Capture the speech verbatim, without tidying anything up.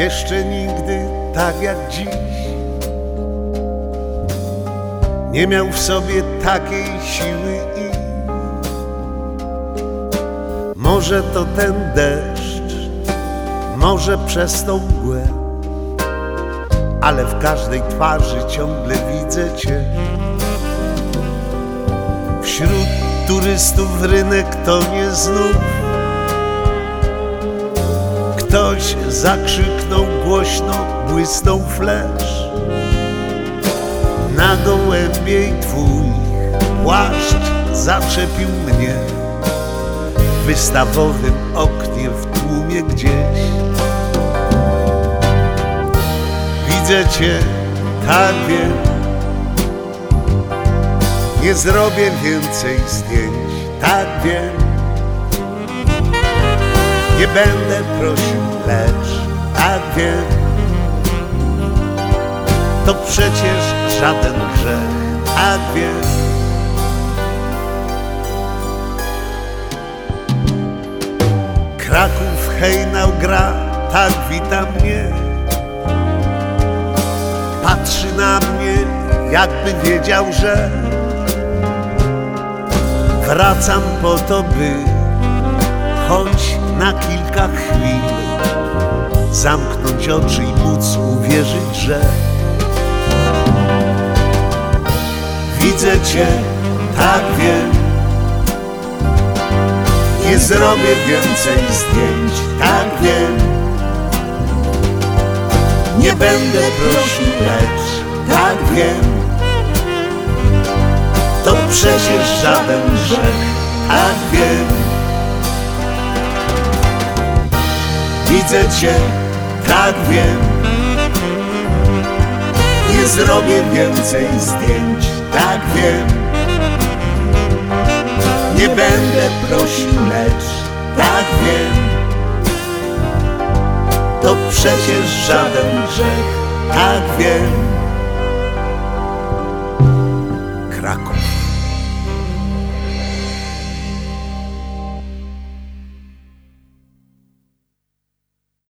Jeszcze nigdy tak jak dziś nie miał w sobie takiej siły i może to ten deszcz, może przez tą mgłę, ale w każdej twarzy ciągle widzę Cię. Wśród turystów rynek to nie znów ktoś zakrzyknął głośno, błysnął flesz. Na gołębiej twój płaszcz zaczepił mnie w wystawowym oknie w tłumie gdzieś. Widzę Cię, tak wiem, nie zrobię więcej zdjęć, tak wiem. Nie będę prosił, lecz tak wiem, to przecież żaden grzech, tak wiem. Kraków hejnał gra, tak wita mnie. Patrzy na mnie, jakby wiedział, że wracam po to, by choć na kilka chwil zamknąć oczy i móc uwierzyć, że widzę Cię, tak wiem. Nie zrobię więcej zdjęć, tak wiem. Nie będę prosił, lecz tak wiem, to przecież żaden grzech, tak wiem. Widzę Cię, tak wiem. Nie zrobię więcej zdjęć, tak wiem. Nie będę prosił, lecz tak wiem, to przecież żaden grzech, tak wiem.